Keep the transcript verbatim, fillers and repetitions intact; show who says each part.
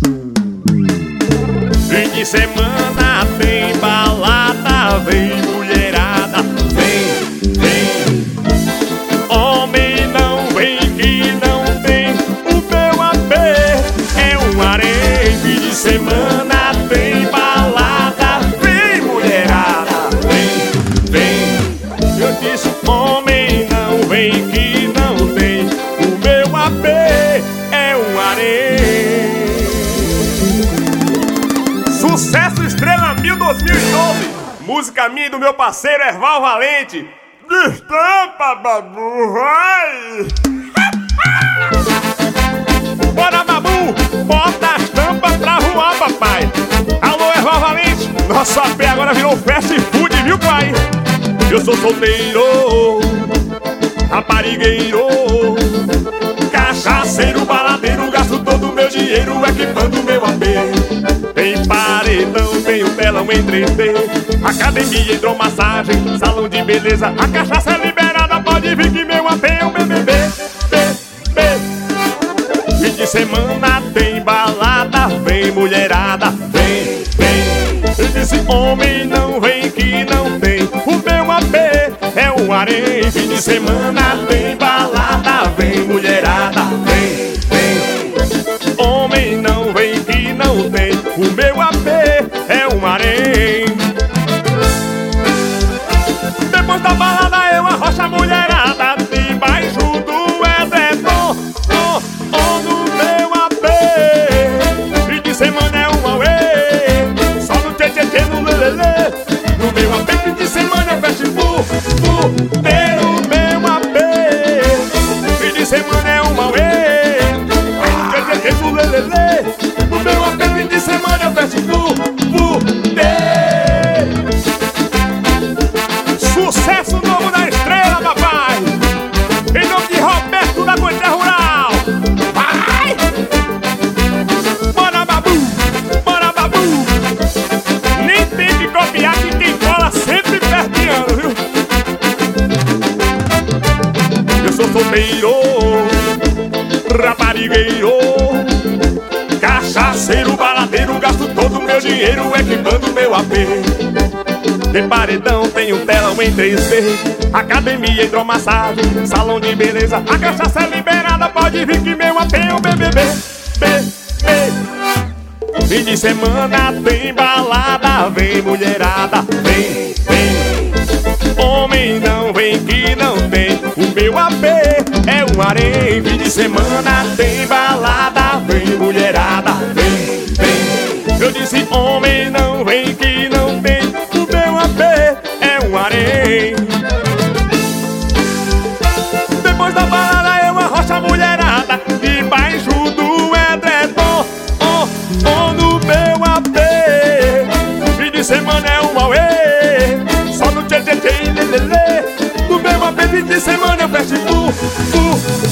Speaker 1: Fim de semana tem balada, vem mulherada, vem, vem. Homem não vem que não tem, o meu A P é um harém. Fim de semana tem balada, vem mulherada, vem, vem. Eu disse homem não vem que não tem, o meu A P é um harém. Sucesso Estrela Mil dois mil e doze, música minha e do meu parceiro Erval Valente. Destampa, babu, vai! Bora, babu, bota as tampas pra voar, papai. Alô, Erval Valente, nosso A P agora virou fast food, viu, pai? Eu sou solteiro, raparigueiro, cachaceiro, baladeiro, gasto todo o meu dinheiro equipando o meu A P. Tem paredão, tem o telão em três D, academia, hidromassagem, salão de beleza. A cachaça é liberada, pode vir que meu A P é um B B B, B, B. Fim de semana tem balada, vem mulherada, vem, vem. Eu disse homem não vem que não tem, o meu A P é um harém. Fim de semana tem balada, vem mulherada, vem, vem. Homem não vem que não tem, o meu A P é um harém. Depois da balada eu arrocho a mulherada debaixo do edredom, oh, oh, no meu A P. Fim de semana é um auê, só no tchê tchê tchê, no lelelê. No meu A P fim de semana é festival, fu, tem no meu A P. Fim de semana é um auê, tchê tchê tchê, no lelelê. No meu A P fim de semana é festival, fu, tem. Sucesso novo da Estrela, papai! Em nome de Roberto da Coisa Rural! Vai! Bora, babu! Bora, babu! Nem tem que copiar que quem cola sempre perde ano, viu? Eu sou solteiro, raparigueiro, cachaceiro, baladeiro, gasto todo o meu dinheiro equipando o meu A P. Tem paredão, tem um telão em três D, academia, hidromassagem, salão de beleza. A cachaça é liberada, pode vir que meu A P é um B B B, B, B. Fim de semana tem balada, vem mulherada, vem, vem. Homem não vem que não tem, o meu A P é um harém. Fim de semana tem balada, vem mulherada, vem, vem. Eu disse homem não vem que não tem, o meu A P é um harém. Depois da balada eu arrocho a mulherada debaixo do edredom, oh, oh, no meu A P. Fim de semana é um auê, só no tchê tchê tchê, lelelê. No meu A P fim de semana é festival, fu,